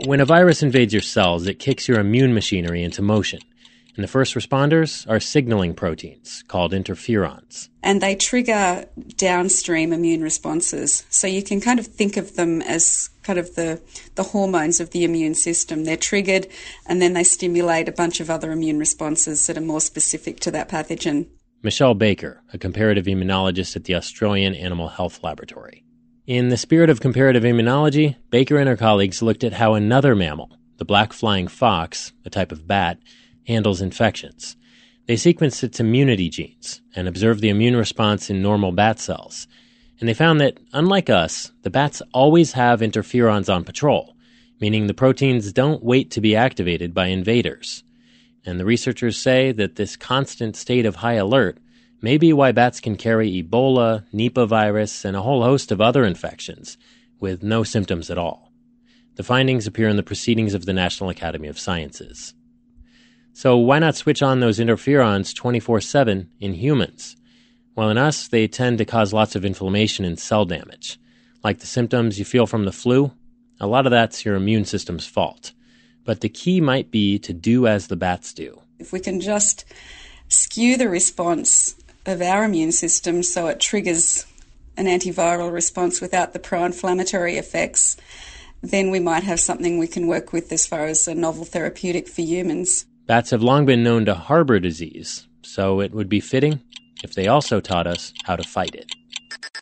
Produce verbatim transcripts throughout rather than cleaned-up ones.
When a virus invades your cells, it kicks your immune machinery into motion. And the first responders are signaling proteins called interferons. And they trigger downstream immune responses. So you can kind of think of them as kind of the, the hormones of the immune system. They're triggered and then they stimulate a bunch of other immune responses that are more specific to that pathogen. Michelle Baker, a comparative immunologist at the Australian Animal Health Laboratory. In the spirit of comparative immunology, Baker and her colleagues looked at how another mammal, the black flying fox, a type of bat, handles infections. They sequenced its immunity genes and observed the immune response in normal bat cells. And they found that, unlike us, the bats always have interferons on patrol, meaning the proteins don't wait to be activated by invaders. And the researchers say that this constant state of high alert may be why bats can carry Ebola, Nipah virus, and a whole host of other infections with no symptoms at all. The findings appear in the Proceedings of the National Academy of Sciences. So why not switch on those interferons twenty-four seven in humans? Well, in us, they tend to cause lots of inflammation and cell damage. Like the symptoms you feel from the flu, a lot of that's your immune system's fault. But the key might be to do as the bats do. If we can just skew the response of our immune system so it triggers an antiviral response without the pro-inflammatory effects, then we might have something we can work with as far as a novel therapeutic for humans. Bats have long been known to harbor disease, so it would be fitting if they also taught us how to fight it.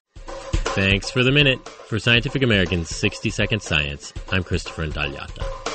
Thanks for the minute. For Scientific American's sixty second Science, I'm Christopher Intagliata.